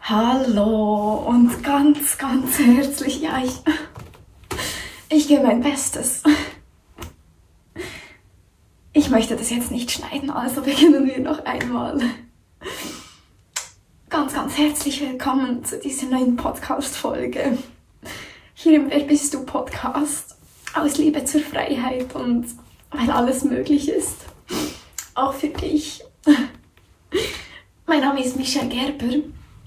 Hallo und ganz herzlich, ja, ich gebe mein Bestes. Ich möchte das jetzt nicht schneiden, also beginnen wir noch einmal. Ganz herzlich willkommen zu dieser neuen Podcast-Folge. Hier im Wer bist du Podcast, aus Liebe zur Freiheit und weil alles möglich ist, auch für dich. Mein Name ist Michelle Gerber.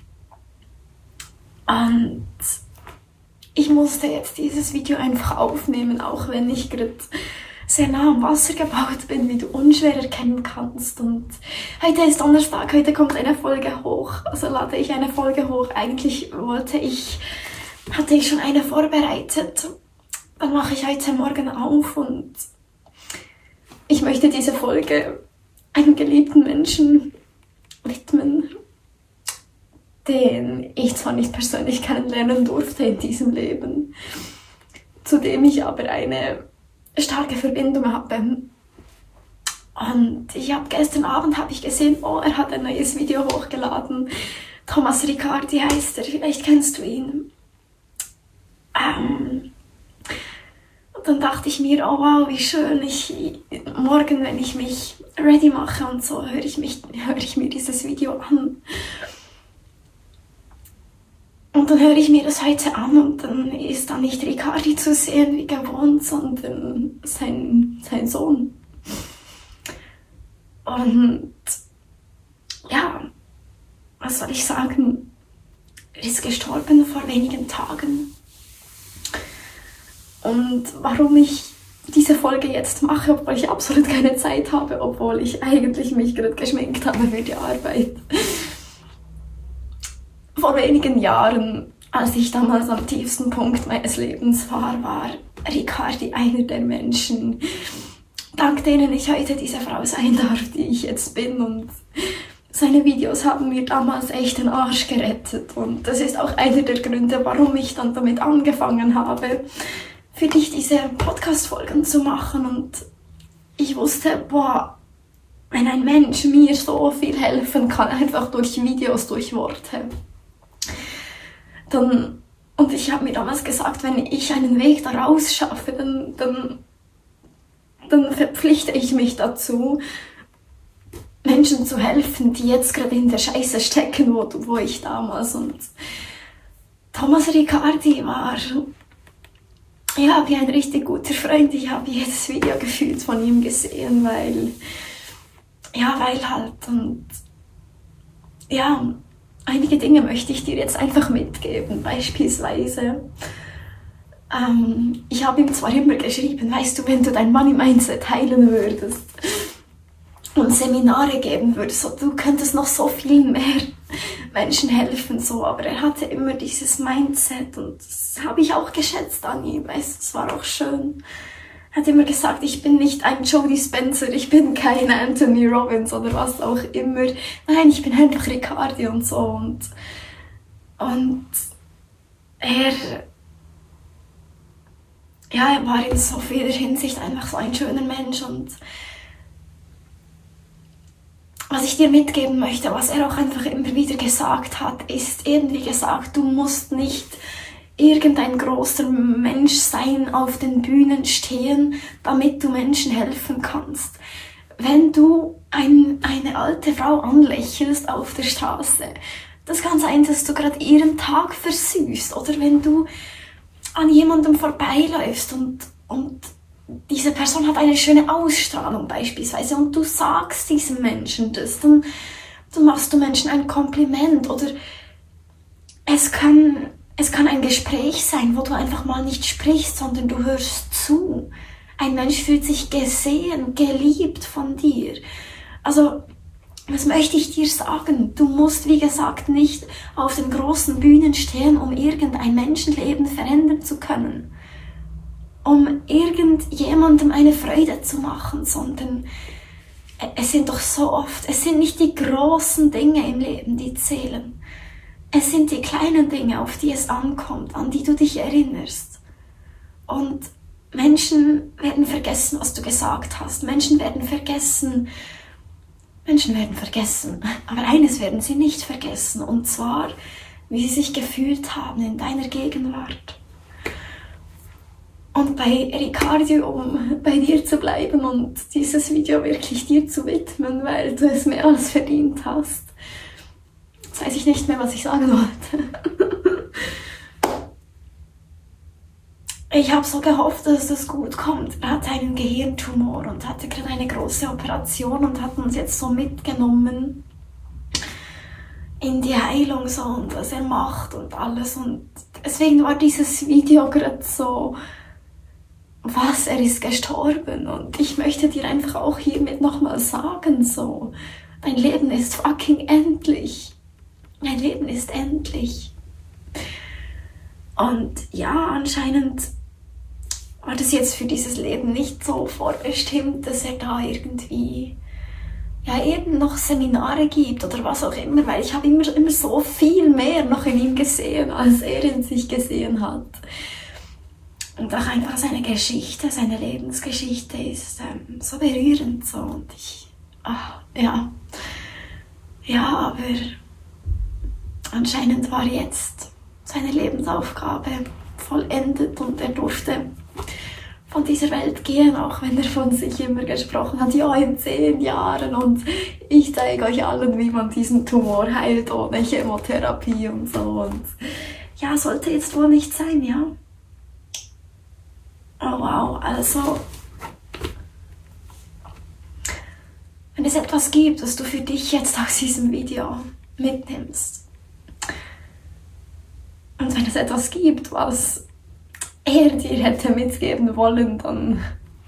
Und ich musste jetzt dieses Video einfach aufnehmen, auch wenn ich gerade sehr nah am Wasser gebaut bin, wie du unschwer erkennen kannst. Und heute ist Donnerstag, heute kommt eine Folge hoch, also lade ich eine Folge hoch. Eigentlich hatte ich schon eine vorbereitet. Dann mache ich heute Morgen auf und ich möchte diese Folge einem geliebten Menschen widmen, den ich zwar nicht persönlich kennenlernen durfte in diesem Leben, zu dem ich aber eine starke Verbindung habe. Und gestern Abend habe ich gesehen, er hat ein neues Video hochgeladen. Thomas Riccardi heißt er, vielleicht kennst du ihn. Und dann dachte ich mir, oh wow, wie schön, morgen, wenn ich mich ready mache und so, höre ich mir dieses Video an. Und dann höre ich mir das heute an und dann ist da nicht Riccardi zu sehen wie gewohnt, sondern sein Sohn. Und ja, was soll ich sagen? Er ist gestorben vor wenigen Tagen. Und warum ich diese Folge jetzt mache, obwohl ich absolut keine Zeit habe, obwohl ich eigentlich mich gerade geschminkt habe für die Arbeit. Vor wenigen Jahren, als ich damals am tiefsten Punkt meines Lebens war Riccardi einer der Menschen, dank denen ich heute diese Frau sein darf, die ich jetzt bin. Und seine Videos haben mir damals echt den Arsch gerettet. Und das ist auch einer der Gründe, warum ich dann damit angefangen habe, für dich diese Podcast-Folgen zu machen. Und ich wusste, wenn ein Mensch mir so viel helfen kann, einfach durch Videos, durch Worte. Und ich habe mir damals gesagt, wenn ich einen Weg daraus schaffe, dann verpflichte ich mich dazu, Menschen zu helfen, die jetzt gerade in der Scheiße stecken, wo ich damals. Und Thomas Riccardi war wie ein richtig guter Freund. Ich habe jedes Video gefühlt von ihm gesehen, weil halt. Und ja, einige Dinge möchte ich dir jetzt einfach mitgeben. Beispielsweise, ich habe ihm zwar immer geschrieben, weißt du, wenn du dein Money-Mindset heilen würdest und Seminare geben würdest, so, du könntest noch so viel mehr Menschen helfen, so, aber er hatte immer dieses Mindset und das habe ich auch geschätzt an ihm, weißt du, es war auch schön. Er hat immer gesagt, ich bin nicht ein Joe Dispenza, ich bin kein Anthony Robbins oder was auch immer. Nein, ich bin einfach Riccardi und so. Und er war in so vieler Hinsicht einfach so ein schöner Mensch. Und was ich dir mitgeben möchte, was er auch einfach immer wieder gesagt hat, ist eben wie gesagt, du musst nicht irgendein großer Mensch sein, auf den Bühnen stehen, damit du Menschen helfen kannst. Wenn du eine alte Frau anlächelst auf der Straße, das kann sein, dass du gerade ihren Tag versüßt. Oder wenn du an jemandem vorbeiläufst und diese Person hat eine schöne Ausstrahlung beispielsweise und du sagst diesem Menschen das, dann machst du Menschen ein Kompliment. Oder es kann ein Gespräch sein, wo du einfach mal nicht sprichst, sondern du hörst zu. Ein Mensch fühlt sich gesehen, geliebt von dir. Also, was möchte ich dir sagen? Du musst, wie gesagt, nicht auf den großen Bühnen stehen, um irgendein Menschenleben verändern zu können. Um irgendjemandem eine Freude zu machen, sondern es sind doch so oft, es sind nicht die großen Dinge im Leben, die zählen. Es sind die kleinen Dinge, auf die es ankommt, an die du dich erinnerst. Und Menschen werden vergessen, was du gesagt hast. Menschen werden vergessen, aber eines werden sie nicht vergessen. Und zwar, wie sie sich gefühlt haben in deiner Gegenwart. Und bei Ricardio, um bei dir zu bleiben und dieses Video wirklich dir zu widmen, weil du es mehr als verdient hast. Jetzt weiß ich nicht mehr, was ich sagen wollte. Ich habe so gehofft, dass das gut kommt. Er hat einen Gehirntumor und hatte gerade eine große Operation und hat uns jetzt so mitgenommen in die Heilung so und was er macht und alles. Und deswegen war dieses Video gerade so, was, er ist gestorben. Und ich möchte dir einfach auch hiermit nochmal sagen, so, dein Leben ist fucking endlich. Dein Leben ist endlich. Und ja, anscheinend war das jetzt für dieses Leben nicht so vorbestimmt, dass er da irgendwie ja eben noch Seminare gibt oder was auch immer, weil ich habe immer so viel mehr noch in ihm gesehen, als er in sich gesehen hat. Und auch einfach seine Geschichte, seine Lebensgeschichte ist so berührend so. Und aber anscheinend war jetzt seine Lebensaufgabe vollendet und er durfte von dieser Welt gehen, auch wenn er von sich immer gesprochen hat, ja, in 10 Jahren und ich zeige euch allen, wie man diesen Tumor heilt ohne Chemotherapie und so. Und ja, sollte jetzt wohl nicht sein, ja. Oh wow, also wenn es etwas gibt, was du für dich jetzt aus diesem Video mitnimmst und wenn es etwas gibt, was er dir hätte mitgeben wollen, dann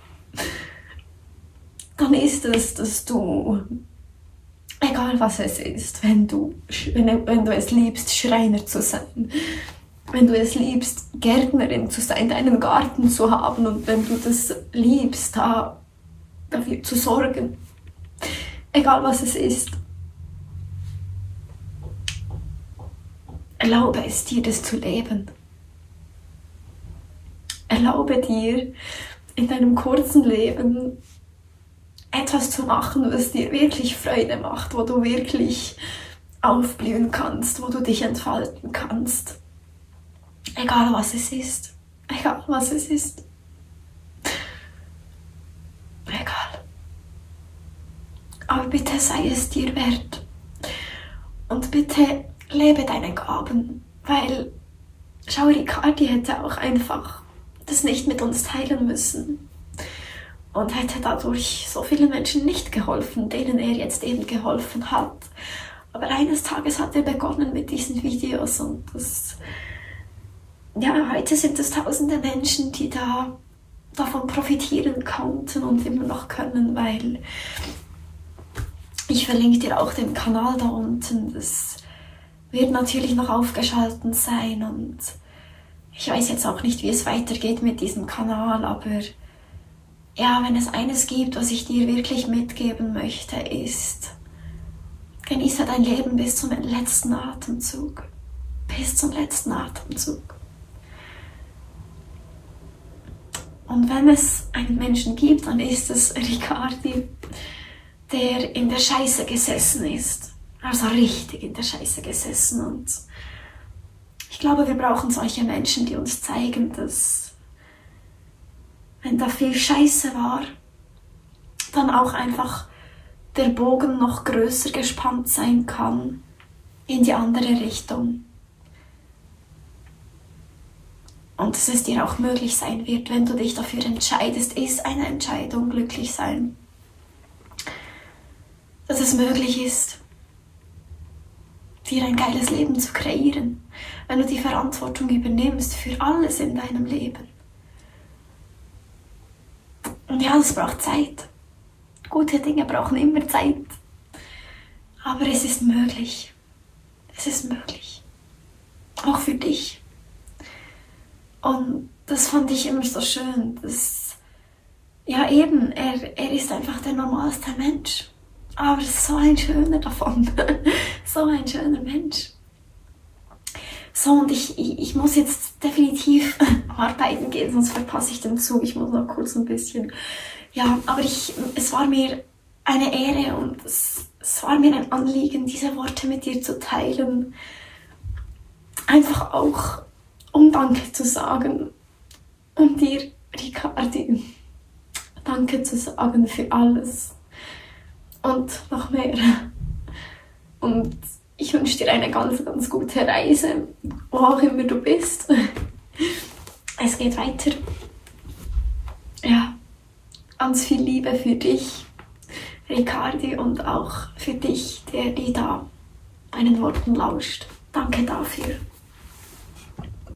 ist es, dass du, egal was es ist, wenn du es liebst, Schreiner zu sein, wenn du es liebst, Gärtnerin zu sein, deinen Garten zu haben und wenn du das liebst, dafür zu sorgen, egal was es ist, erlaube es dir, das zu leben. Erlaube dir, in deinem kurzen Leben etwas zu machen, was dir wirklich Freude macht, wo du wirklich aufblühen kannst, wo du dich entfalten kannst. Egal was es ist. Egal was es ist. Egal. Aber bitte sei es dir wert. Und bitte lebe deine Gaben, weil schau, Ricardi hätte auch einfach das nicht mit uns teilen müssen und hätte dadurch so vielen Menschen nicht geholfen, denen er jetzt eben geholfen hat. Aber eines Tages hat er begonnen mit diesen Videos und heute sind es tausende Menschen, die davon profitieren konnten und immer noch können, weil ich verlinke dir auch den Kanal da unten. Das wird natürlich noch aufgeschaltet sein und ich weiß jetzt auch nicht, wie es weitergeht mit diesem Kanal, aber ja, wenn es eines gibt, was ich dir wirklich mitgeben möchte, ist, genieße dein Leben bis zum letzten Atemzug. Bis zum letzten Atemzug. Und wenn es einen Menschen gibt, dann ist es Ricardi, der in der Scheiße gesessen ist. Also richtig in der Scheiße gesessen und ich glaube, wir brauchen solche Menschen, die uns zeigen, dass, wenn da viel Scheiße war, dann auch einfach der Bogen noch größer gespannt sein kann in die andere Richtung. Und dass es dir auch möglich sein wird, wenn du dich dafür entscheidest, ist eine Entscheidung, glücklich sein. Dass es möglich ist, dir ein geiles Leben zu kreieren, wenn du die Verantwortung übernimmst für alles in deinem Leben. Und ja, das braucht Zeit. Gute Dinge brauchen immer Zeit. Aber es ist möglich. Es ist möglich. Auch für dich. Und das fand ich immer so schön. Dass, ja eben, er ist einfach der normalste Mensch. Aber so ein schöner davon. So ein schöner Mensch. So, und ich muss jetzt definitiv arbeiten gehen, sonst verpasse ich den Zug. Ich muss noch kurz ein bisschen. Ja, aber es war mir eine Ehre und es war mir ein Anliegen, diese Worte mit dir zu teilen. einfach auch, um Danke zu sagen. Und dir, Ricardi, Danke zu sagen für alles. Und noch mehr. Und ich wünsche dir eine ganz, ganz gute Reise, wo auch immer du bist. Es geht weiter. Ja, ganz viel Liebe für dich, Ricardi, und auch für dich, der da meinen Worten lauscht. Danke dafür.